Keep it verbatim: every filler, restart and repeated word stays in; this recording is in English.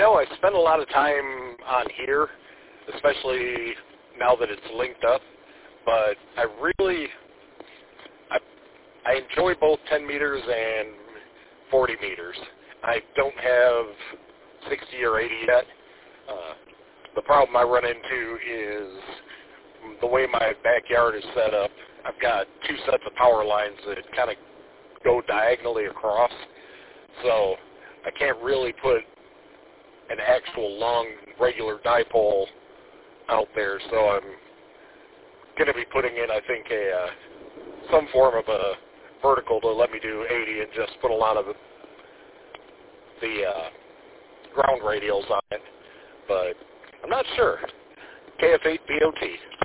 know, I spend a lot of time on here, especially now that it's linked up, but I really, I, I enjoy both ten meters and forty meters. I don't have sixty or eighty yet. Uh, the problem I run into is the way my backyard is set up. I've got two sets of power lines that kind of go diagonally across, so I can't really put an actual long regular dipole out there, so I'm going to be putting in, I think, a uh, some form of a vertical to let me do eighty and just put a lot of the, the uh, ground radials on it, but I'm not sure. K F eight B O T.